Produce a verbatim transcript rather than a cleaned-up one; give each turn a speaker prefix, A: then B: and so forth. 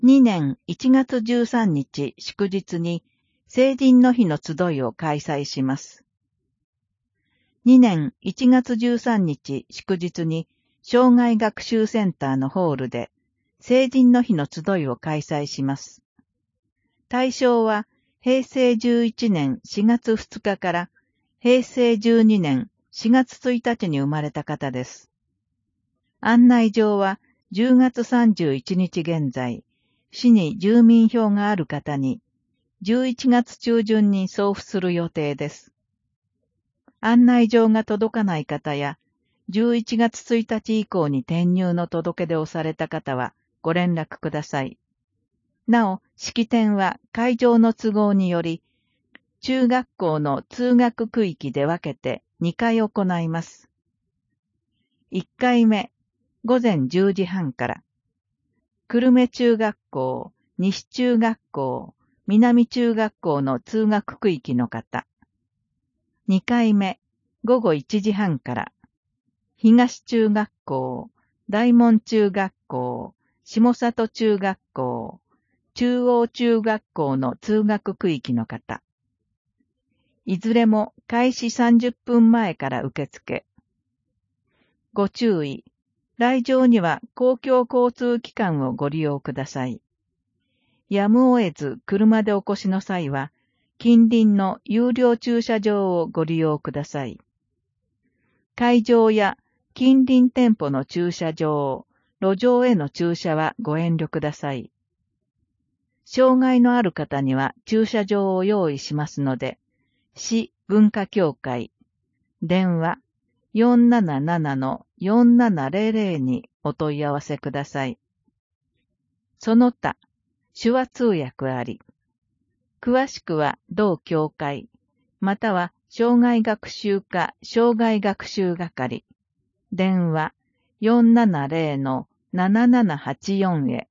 A: にねんいちがつじゅうさんにち祝日に成人の日の集いを開催します。にねんいちがつじゅうさんにち祝日に障害学習センターのホールで成人の日の集いを開催します。対象はへいせいじゅういちねんしがつふつかからへいせいじゅうにねんしがつついたちに生まれた方です。案内状はじゅうがつさんじゅういちにち現在、市に住民票がある方にじゅういちがつちゅうじゅんに送付する予定です。案内状が届かない方や、じゅういちがつついたち以降に転入の届け出をされた方はご連絡ください。なお、式典は会場の都合により、中学校の通学区域で分けてにかい行います。いっかいめ、ごぜんじゅうじはんから、久留米中学校、西中学校、南中学校の通学区域の方。にかいめ、ごごいちじはんから、東中学校、大門中学校、下里中学校、中央中学校の通学区域の方。いずれも開始さんじゅっぷんまえから受付。ご注意。来場には公共交通機関をご利用ください。やむを得ず車でお越しの際は、近隣の有料駐車場をご利用ください。会場や近隣店舗の駐車場、路上への駐車はご遠慮ください。障害のある方には駐車場を用意しますので、市文化協会、電話 よんななななのよんななぜろぜろ にお問い合わせください。その他、手話通訳あり。詳しくは同協会、または障害学習課障害学習係、電話 よんななぜろのななななはちよん へ。